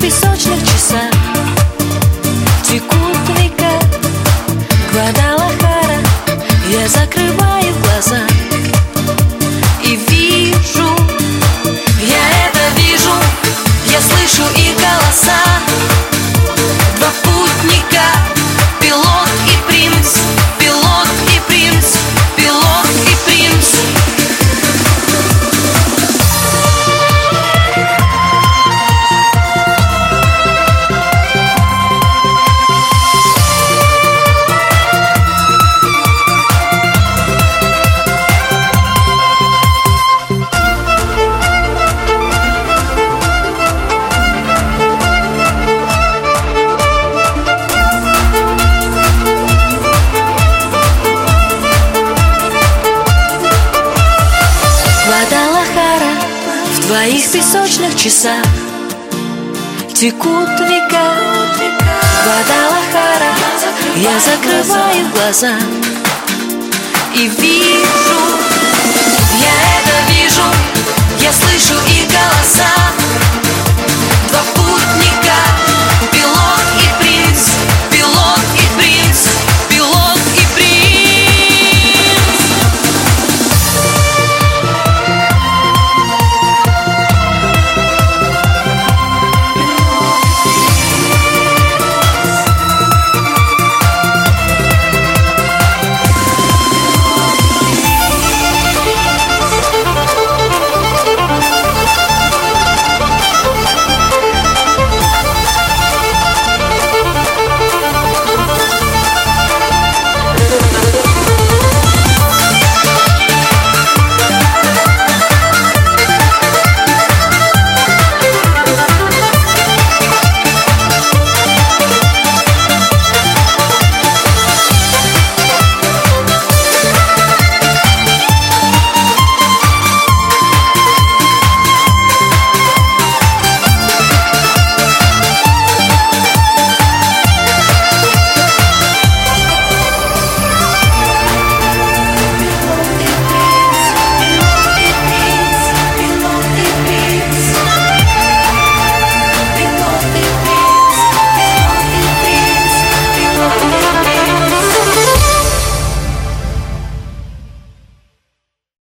песочных часах текут века. Гвадалахара, я закрываю глаза и вижу, я это вижу, я слышу их голоса. Два путника, пилот и принц, пилот и принц, пилот и принц. Гвадалахара, в твоих песочных часах текут века. Гвадалахара, я закрываю глаза и вижу, я это вижу, я слышу их голоса.